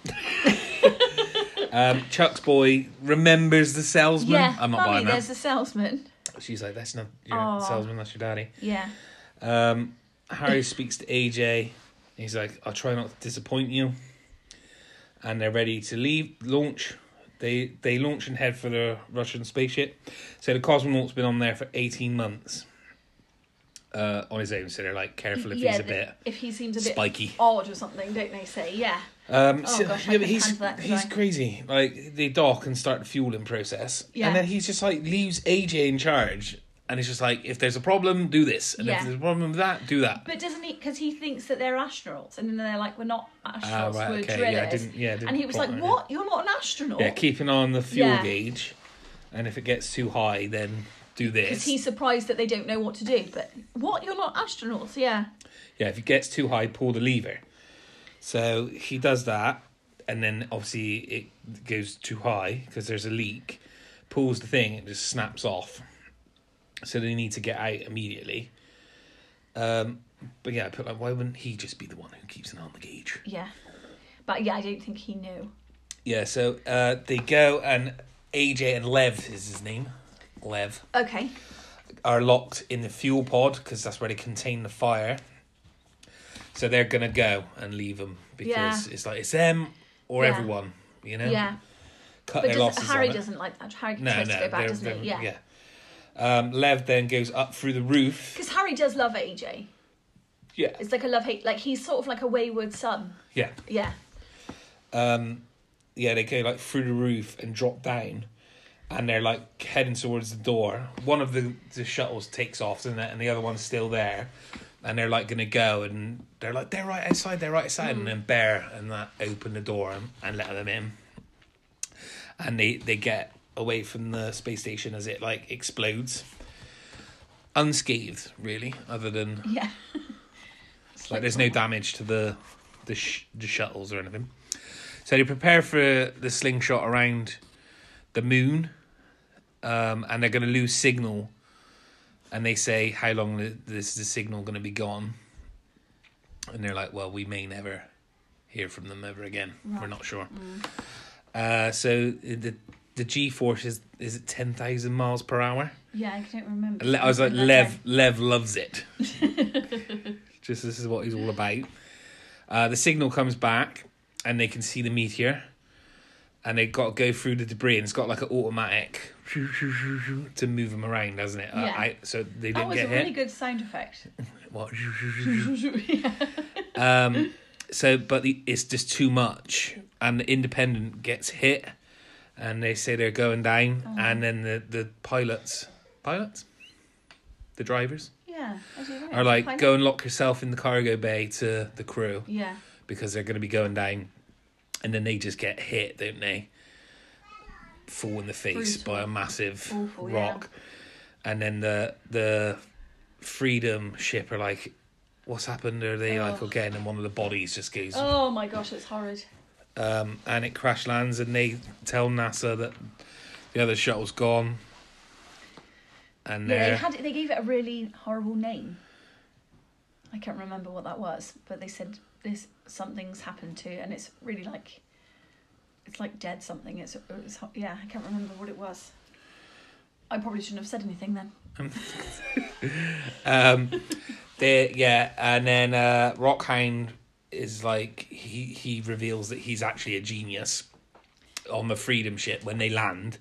Chuck's boy remembers the salesman. Yeah. I'm not Mummy, buying that. there's the salesman. She's like, that's not your Aw. salesman, that's your daddy. Yeah. Harry speaks to AJ. He's like, I'll try not to disappoint you. And they're ready to leave, launch. They launch and head for the Russian spaceship. So the cosmonaut's been on there for 18 months. On his own, so they're like careful if he's a bit if he seems a bit spiky. odd or something, don't they say? Yeah. So, gosh, I yeah, couldn't but he's handle that, could I? crazy. Like they dock and start the fueling process, Yeah. and then he's just like leaves AJ in charge, and he's just like, if there's a problem, do this, and Yeah. if there's a problem with that, do that. But doesn't he? Because he thinks that they're astronauts, and then they're like, "We're not astronauts. Right, we're okay, drillers." yeah, I didn't and he was like, plot that, "What? You're not an astronaut?" Yeah, keeping on the fuel Yeah. gauge, and if it gets too high, then do Because this. he's surprised that they don't know what to do. But what? You're not astronauts? Yeah. Yeah, if it gets too high, pull the lever. So he does that, and then obviously it goes too high because there's a leak. Pulls the thing, it just snaps off. So they need to get out immediately. But yeah, I put like, why wouldn't he just be the one who keeps an eye on the gauge? Yeah. But yeah, I don't think he knew. Yeah, so they go, and AJ and Lev is his name. Lev. Okay. Are locked in the fuel pod because that's where they contain the fire. So they're gonna go and leave them because it's like it's them or Yeah. everyone, you know. Yeah. Cut But their losses. Harry on it. doesn't like that. Harry No, tries no, to go back, they're- doesn't he? they're- Yeah. Lev then goes up through the roof. Because Harry does love AJ. Yeah, It's like a love-hate. Like, he's sort of like a wayward son. yeah, Yeah. yeah. They go like through the roof and drop down, and they're like heading towards the door. One of the shuttles takes off, isn't it? And the other one's still there. And they're like gonna go, and they're like, they're right outside, and then Bear and that open the door and let them in. And they get away from the space station as it like explodes, unscathed really, other than Yeah. like there's no damage to the shuttles or anything. So they prepare for the slingshot around the moon, and they're gonna lose signal. And they say, how long is the signal going to be gone? And they're like, well, we may never hear from them ever again. Right. We're not sure. So the G-force is it 10,000 miles per hour? Yeah, I don't remember. I was like, Lev loves it. Just this is what he's all about. The signal comes back, and they can see the meteor. And they got to go through the debris, and it's got like an automatic to move them around, doesn't it? Yeah. So they That didn't was get a hit. really good sound effect. What? Yeah. So, but it's just too much, and the Independent gets hit, and they say they're going down, and then the pilots, the drivers, Yeah, I don't know. are like, Pilot? go and lock yourself in the cargo bay to the crew Yeah. because they're going to be going down, and then they just get hit, don't they? Full in the face Brutal. by a massive Awful, rock, and then the Freedom ship are like, what's happened? Are they like again? And one of the bodies just goes, Oh my gosh, it's horrid. and it crash lands, and they tell NASA that the other shuttle's gone, and Yeah, they gave it a really horrible name. I can't remember what that was, but they said something's happened to, and it's really like It's like dead something. It's yeah, I can't remember what it was. I probably shouldn't have said anything then. And then Rockhound is like he reveals that he's actually a genius on the Freedom ship when they land.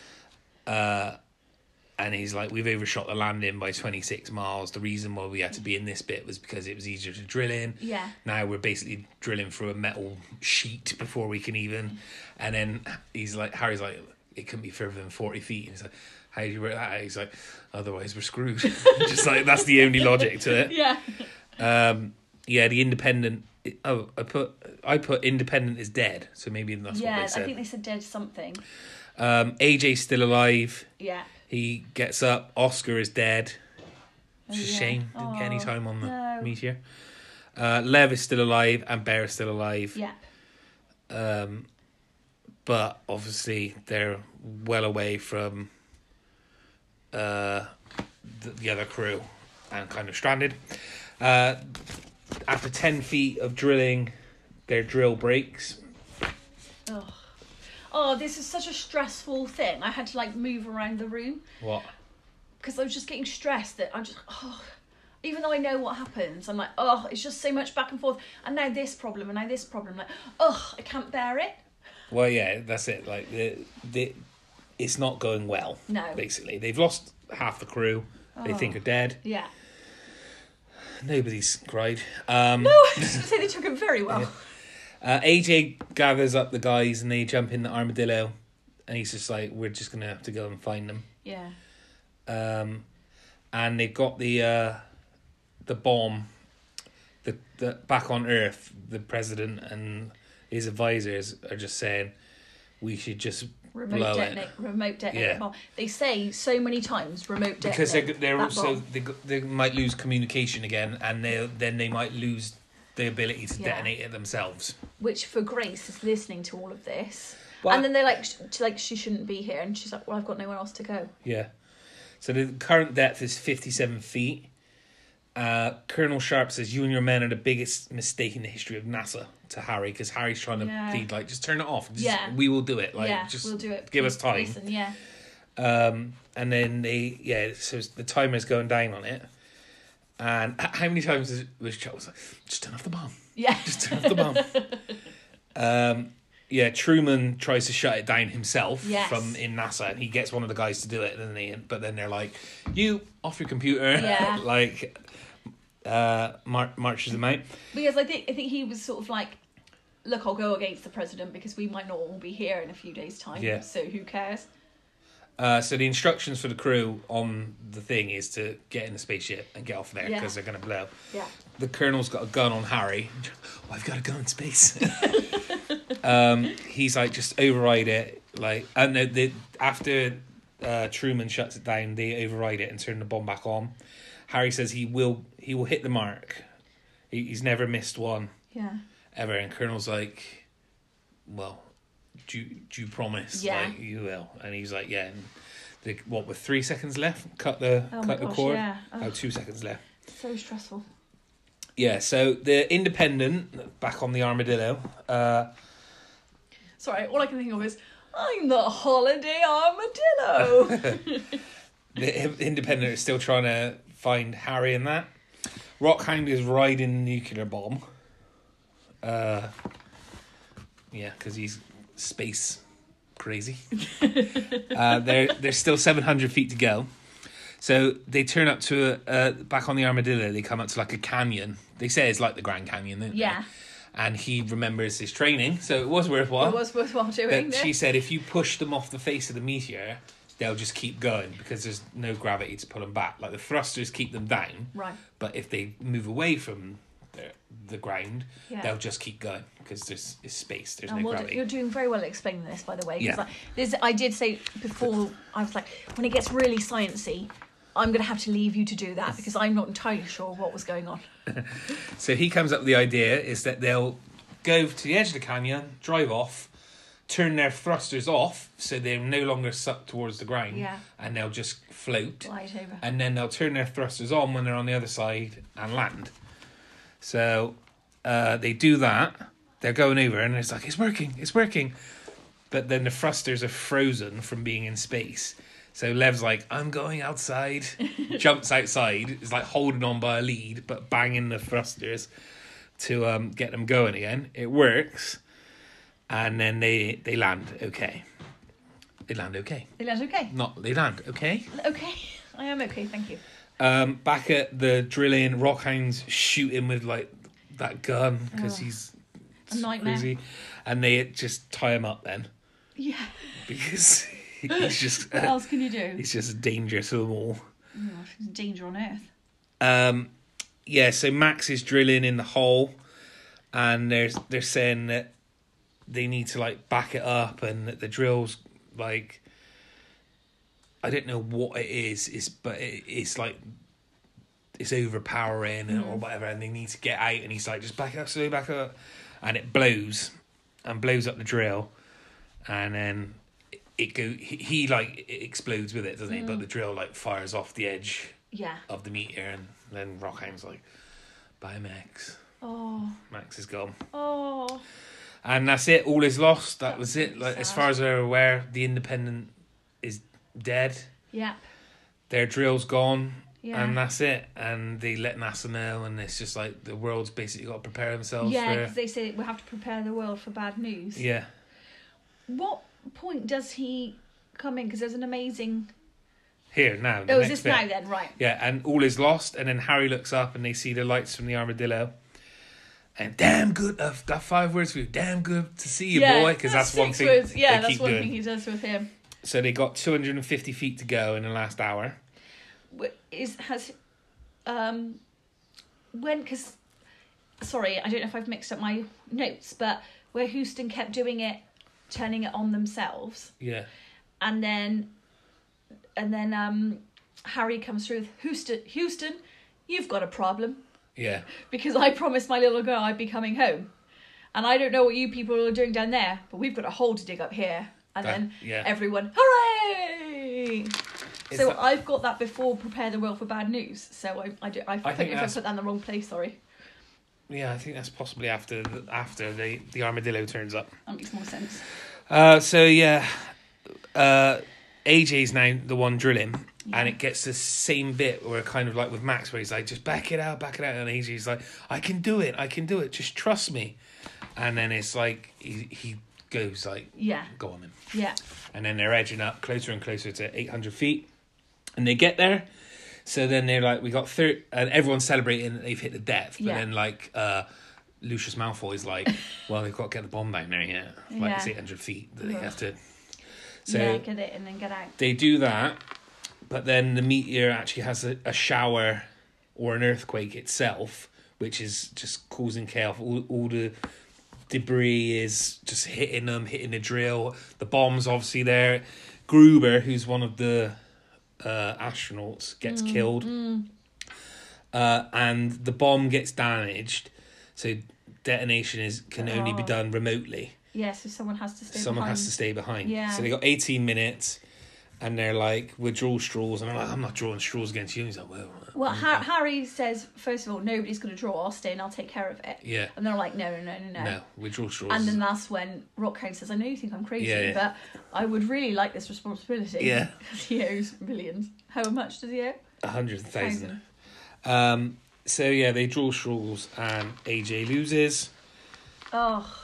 And he's like, we've overshot the landing by 26 miles. The reason why we had to be in this bit was because it was easier to drill in. Yeah. Now we're basically drilling through a metal sheet before we can even. And then Harry's like, it couldn't be further than 40 feet. And he's like, how do you work that out? He's like, otherwise we're screwed. Just like, that's the only logic to it. Yeah. The Independent. Oh, I put Independent is dead. So maybe that's what they said. I think they said dead something. AJ's still alive. Yeah. He gets up. Oscar is dead. It's a yeah. shame. Didn't get any time on the No. Meteor. Lev is still alive and Bear is still alive. Yeah. But obviously they're well away from the other crew and kind of stranded. After 10 feet of drilling, their drill breaks. Oh, this is such a stressful thing. I had to like move around the room. What? Because I was just getting stressed that I'm just, even though I know what happens, I'm like, it's just so much back and forth. And now this problem, and now this problem. Like, I can't bear it. Well, yeah, that's it. Like, it's not going well. No. Basically. They've lost half the crew. They think are dead. Yeah. Nobody's cried. No, I was going to say they took it very well. AJ gathers up the guys and they jump in the Armadillo. And he's just like, we're just going to have to go and find them. Yeah. And they've got the bomb. The back on Earth, the president and his advisors are just saying we should just blow it. Remote detonate Yeah. bomb. They say so many times remote detonate. Because they're that also bomb. they might lose communication again, and they might lose the ability to Yeah. detonate it themselves. Which for Grace is listening to all of this, Well, and then they're like, she shouldn't be here, and she's like, well, I've got nowhere else to go. Yeah. So the current depth is 57 feet. Colonel Sharp says, you and your men are the biggest mistake in the history of NASA to Harry, because Harry's trying to plead, like, just turn it off. We will do it. Like, just we'll do it. give us time. Listen, yeah. And then so the timer's going down on it. And how many times was Charles like, just turn off the bomb. Yeah. Just turn off the bomb. Truman tries to shut it down himself from in NASA, and he gets one of the guys to do it, but then they're like, you off your computer. Yeah. Like marches them out. Because I think he was sort of like, look, I'll go against the president because we might not all be here in a few days' time. Yeah. So who cares? So the instructions for the crew on the thing is to get in the spaceship and get off there because they're going to blow. Yeah. The Colonel's got a gun on Harry. Oh, I've got to go in space. He's like, just override it. Like, and after Truman shuts it down, they override it and turn the bomb back on. Harry says he will hit the mark. He's never missed one. Yeah. Ever. And Colonel's like, well, do you promise? Yeah. Like, you will. And he's like, yeah. And with 3 seconds left? Cut the cord? Yeah. 2 seconds left. So stressful. Yeah, so the Independent, back on the Armadillo. Sorry, all I can think of is, I'm the holiday armadillo. The Independent is still trying to find Harry and that. Rockhound is riding the nuclear bomb. Because he's space crazy. There's still 700 feet to go. So they turn up to back on the Armadillo. They come up to like a canyon. They say it's like the Grand Canyon, don't they? Yeah. And he remembers his training, so it was worthwhile. It was worthwhile doing this. She said if you push them off the face of the meteor, they'll just keep going because there's no gravity to pull them back. Like the thrusters keep them down. Right. But if they move away from the ground, they'll just keep going because it's space. There's no gravity. You're doing very well at explaining this, by the way. Yeah. I did say before, I was like, when it gets really sciencey, I'm going to have to leave you to do that because I'm not entirely sure what was going on. So he comes up with the idea is that they'll go to the edge of the canyon, drive off, turn their thrusters off so they're no longer sucked towards the ground, and they'll just float. Glide over. And then they'll turn their thrusters on when they're on the other side and land. So they do that. They're going over and it's like, it's working. but then the thrusters are frozen from being in space. So Lev's like, I'm going outside, jumps outside, is like holding on by a lead, but banging the thrusters to get them going again. It works, and then they land okay. They land okay. They land okay. They land okay. Okay, I am okay, thank you. Back at the drilling, Rockhound's shooting with like that gun because he's a nightmare. crazy, and they just tie him up then Yeah. because he's just What else can you do? he's just dangerous to them all. Oh, gosh, there's danger on Earth. Yeah, so Max is drilling in the hole, and they're saying that they need to like back it up, and that the drill's like, I don't know what it is, but it's like it's overpowering or whatever, and they need to get out, and he's like, just back up, slowly back up, and it blows up the drill, and then he like it explodes with it, doesn't he? But the drill like fires off the edge of the meteor, and then Rockhound's like, bye Max. Oh. Max is gone. Oh. And that's it, all is lost. That was it. really Like, as sad. far as they're aware, the Independent is dead. Yeah. Their drill's gone. Yeah. And that's it. And they let NASA know, and it's just like the world's basically got to prepare themselves Yeah, for... because they say we have to prepare the world for bad news. Yeah. What point does he come in? Because there's an amazing... Here, now. the Oh, is next this bit. now then? Right. Yeah, and all is lost, and then Harry looks up, and they see the lights from the armadillo. And damn good, I've got 5 words for you. Damn good to see you, boy. Because that's one 6 thing words. Yeah, they that's keep one doing. thing he does with him. So they got 250 feet to go in the last hour. Because sorry, I don't know if I've mixed up my notes, but where Houston kept doing it, turning it on themselves, Yeah. and then Harry comes through with Houston, you've got a problem, Yeah. because I promised my little girl I'd be coming home, and I don't know what you people are doing down there, but we've got a hole to dig up here. And then everyone, hooray! So that- I've got that before prepare the world for bad news. So I think if I that's- put that in the wrong place, sorry. Yeah, I think that's possibly after the armadillo turns up. That makes more sense. So yeah, AJ's now the one drilling, and it gets the same bit where kind of like with Max, where he's like, just back it out, and AJ's like, I can do it, just trust me. And then it's like he goes like, go on then. Yeah. And then they're edging up closer and closer to 800 feet, and they get there. So then they're like, we got 30, and everyone's celebrating that they've hit the depth. But then like Lucius Malfoy's like, well, they've got to get the bomb down there, like it's 800 feet that they have to. So get it and then get out. they do that, but then the meteor actually has a shower or an earthquake itself, which is just causing chaos. All the debris is just hitting the drill. The bomb's obviously there. Gruber, who's one of the astronauts, gets killed. And the bomb gets damaged, so detonation can only be done remotely. Yeah, so someone has to stay Someone behind. has to stay behind. Yeah. So they got 18 minutes, and they're like, we'll draw straws. And I'm like, I'm not drawing straws against you. And he's like, Well, Harry says, first of all, nobody's going to draw. I'll stay and I'll take care of it. Yeah. And they're like, no. No, we draw straws. And then that's when Rockhound says, I know you think I'm crazy, Yeah. but I would really like this responsibility. Yeah. Because he owes millions. How much does he owe? 100,000. So yeah, they draw straws, and AJ loses. Oh.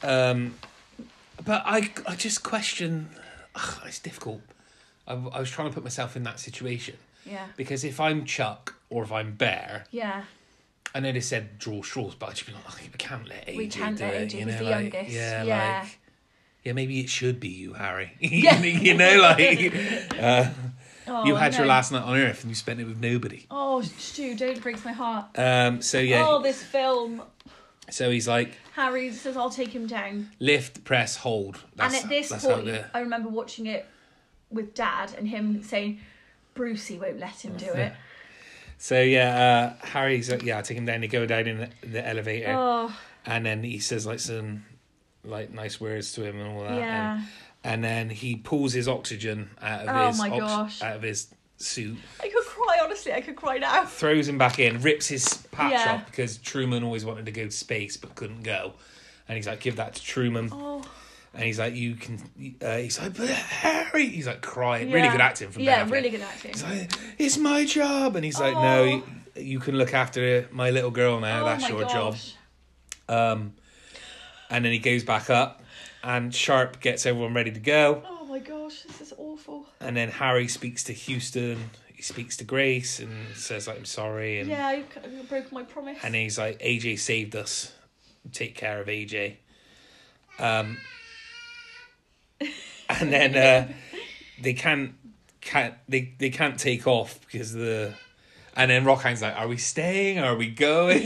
But I just question. It's difficult. I was trying to put myself in that situation. Yeah. Because if I'm Chuck or if I'm Bear, Yeah. I know they said draw straws, but I'd just be like, we can't let AJ We can't do let it. AJ, You he's know, the like, youngest. yeah, Yeah. like, yeah, maybe it should be you, Harry. Yeah. You know, like, Oh, you had your no. last night on Earth and you spent it with nobody. Oh, Stu, don't break my heart. So yeah, Oh, this film. so he's like, Harry says, I'll take him down. lift, press, hold. And at this that's how point, I remember watching it with Dad and him saying, Brucey won't let him do it. So yeah, Harry's like, I take him down. They go down in the elevator, Oh, and then he says like some like nice words to him and all that. yeah. And then he pulls his oxygen out of Oh his my gosh. out of his suit, I could cry, honestly. I could cry now. throws him back in, rips his patch Yeah. off because Truman always wanted to go to space but couldn't go, and he's like, give that to Truman. Oh, And he's like, you can. He's like, but Harry. He's like crying. Really good acting from Ben Affleck. really good acting. He's like, it's my job, and he's like, no, you can look after my little girl now. That's your job. And then he goes back up, and Sharp gets everyone ready to go. Oh my gosh, this is awful. And then Harry speaks to Houston. He speaks to Grace and says, like, I'm sorry. And, yeah, I broke my promise. And he's like, AJ saved us. Take care of AJ. And then they can't take off because and then Rockhound's like, are we staying? Are we going?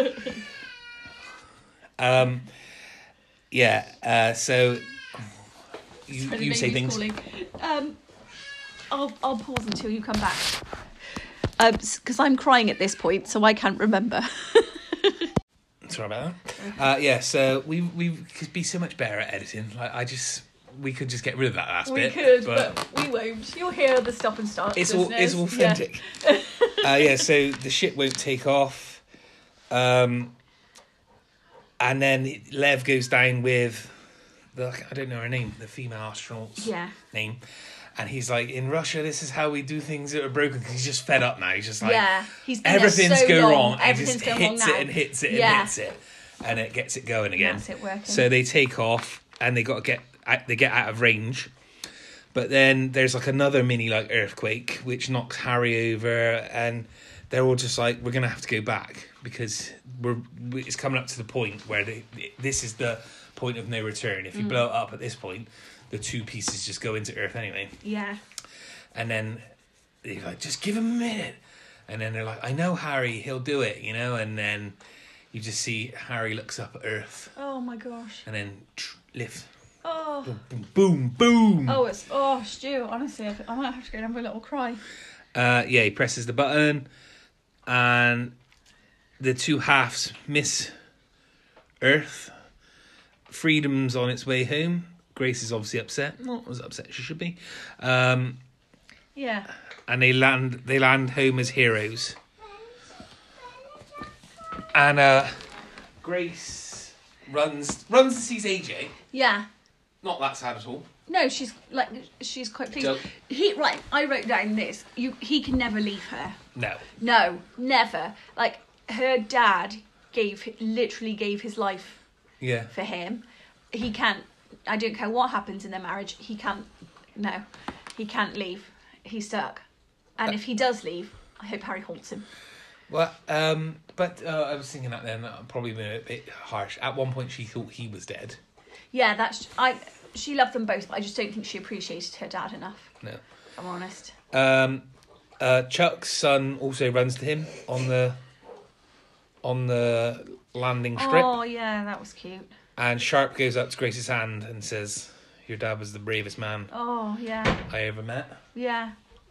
So you say things. I'll pause until you come back. Because I'm crying at this point, so I can't remember. Sorry about that. So we could be so much better at editing. Like we could just get rid of that last bit. We could, but we won't. You'll hear the stop and start. It's authentic. Yeah. So the ship won't take off, and then Lev goes down with I don't know her name, the female astronaut's name. And he's like, in Russia, this is how we do things that are broken. Because he's just fed up now. He's just like, everything's going wrong. And just hits it and hits it and hits it. And it gets it going again. That's it working. So they take off and they get out of range. But then there's like another mini like earthquake, which knocks Harry over. And they're all just like, we're going to have to go back. Because it's coming up to the point where this is the point of no return. If you blow it up at this point, the two pieces just go into Earth anyway. Yeah. And then they're like, just give him a minute. And then they're like, I know Harry, he'll do it, you know? And then you just see Harry looks up at Earth. Oh my gosh. And then lift. Oh. Boom, boom, boom. Stu, honestly, I might have to go down for a little cry. He presses the button and the two halves miss Earth. Freedom's on its way home. Grace is obviously upset. Not as upset as she should be. And they land home as heroes. And Grace runs and sees AJ. Yeah. Not that sad at all. No, she's quite pleased. I wrote down this. He can never leave her. No, never. Like, her dad literally gave his life for him. He can't. I don't care what happens in their marriage. He can't leave. He's stuck. And if he does leave, I hope Harry haunts him. Well, but I was thinking that then probably been a bit harsh. At one point, she thought he was dead. Yeah, she loved them both, but I just don't think she appreciated her dad enough. No, if I'm honest. Chuck's son also runs to him on the landing strip. Oh yeah, that was cute. And Sharp goes up to Grace's hand and says, your dad was the bravest man I ever met. Yeah.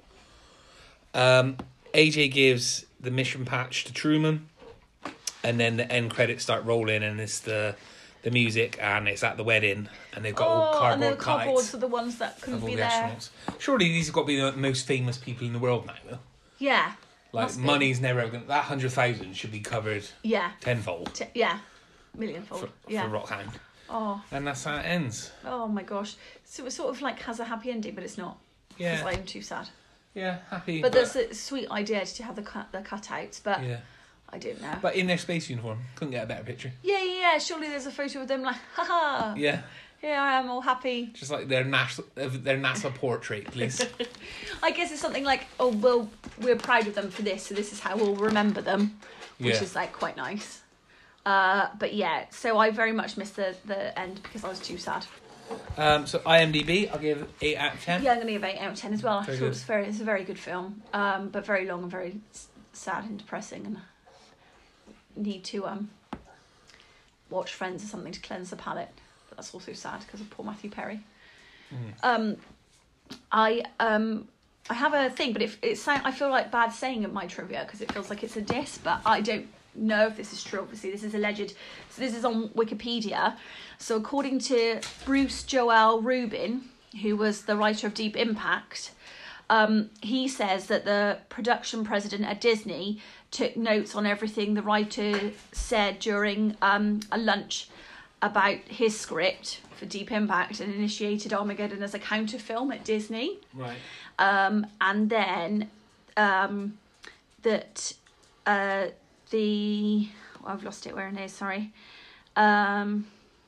AJ gives the mission patch to Truman. And then the end credits start rolling and it's the music and it's at the wedding. And they've got all cardboard and the cardboards are the ones that couldn't be there. Astronauts. Surely these have got to be the most famous people in the world now, though. Yeah. Like, money's never ever going to... That 100,000 should be covered tenfold. Millionfold. For Rockhound. Oh. And that's how it ends. Oh my gosh. So it sort of like has a happy ending, but it's not. Yeah. Because I'm too sad. Yeah, happy. But that's a sweet idea to have the cutouts, but I don't know. But in their space uniform, couldn't get a better picture. Yeah. Surely there's a photo of them like, haha. Yeah. Here I am, all happy. Just like their NASA portrait, please. I guess it's something like, we're proud of them for this, so this is how we'll remember them, which is like quite nice. But yeah, so I very much missed the end because I was too sad. So IMDb, I'll give 8 out of 10. Yeah, I'm going to give 8 out of 10 as well. I thought it's a very good film, but very long and very sad and depressing, and need to watch Friends or something to cleanse the palate. But that's also sad because of poor Matthew Perry. I have a thing, but I feel like bad saying of my trivia because it feels like it's a diss, but I don't know if this is true. Obviously, this is alleged. So this is on Wikipedia. So according to Bruce Joel Rubin, who was the writer of Deep Impact, he says that the production president at Disney took notes on everything the writer said during a lunch about his script for Deep Impact and initiated Armageddon as a counter film at Disney. Right. And then that I've lost it where it is, sorry. That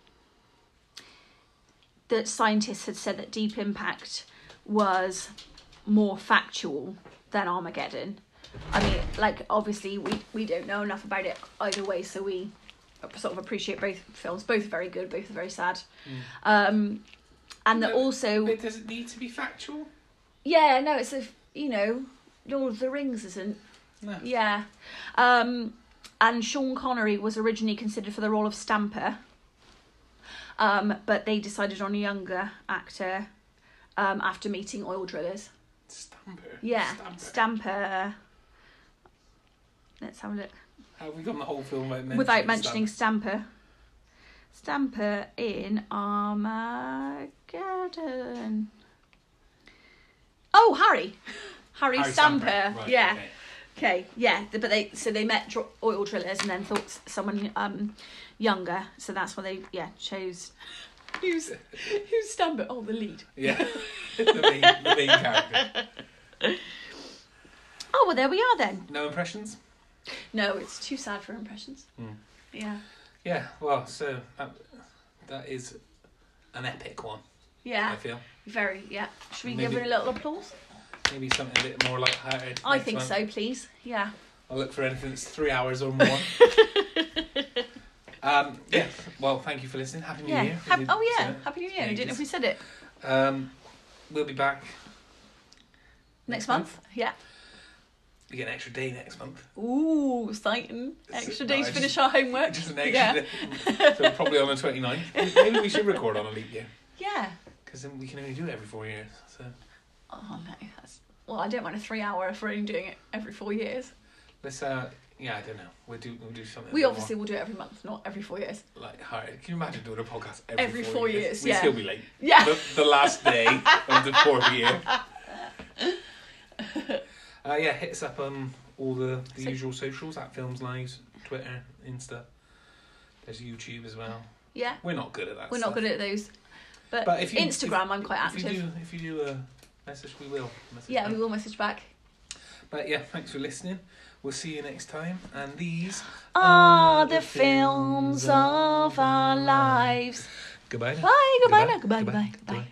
scientists had said that Deep Impact was more factual than Armageddon. I mean, like, obviously we don't know enough about it either way, so we sort of appreciate both films. Both are very good, both are very sad. And that also... But does it need to be factual? Yeah, no, it's Lord of the Rings isn't. No. Yeah. And Sean Connery was originally considered for the role of Stamper. But they decided on a younger actor after meeting oil drillers. Stamper? Yeah, Stamper. Let's have a look. How have we gone the whole film without mentioning Stamper? Stamper in Armageddon. Oh, Harry Stamper. Right, yeah. Okay. Yeah. But they met oil drillers and then thought someone younger. So that's why they chose. Who's Stamper? Oh, the lead. Yeah. the main character. Oh, well, there we are then. No impressions? No, it's too sad for impressions. Yeah. Yeah, well, so that is an epic one. Yeah. I feel. Very, yeah. Should we Maybe- give it a little applause? Maybe something a bit more light-hearted. I next think month. so, please. Yeah. I'll look for anything that's 3 hours or more. Yeah, well, thank you for listening. Happy New Year. Happy New Year. I didn't know if we said it. We'll be back Next month. Yeah. We get an extra day next month. Ooh, exciting. Extra day to just- finish our homework. Just an extra day. So probably on the 29th. Maybe we should record on a leap year. Yeah. Because then we can only do it every 4 years. So Oh, no. Well, I don't mind a 3 hour if we're only doing it every 4 years. let's, I don't know. We'll do something. We obviously will do it every month, not every 4 years. Like, hard. Can you imagine doing a podcast Every 4 years, We'd yeah. still be late. Yeah. The last day of the 4th year. Yeah, hit us up on all the usual socials, at Films Lives, Twitter, Insta. There's YouTube as well. Yeah. We're not good at that. We're not good at those. But if you, Instagram, I'm quite active. If you do a message, we will. We will message back. But yeah, thanks for listening. We'll see you next time. And these are the films of our lives. Goodbye. Bye. Goodbye. Goodbye. Goodbye.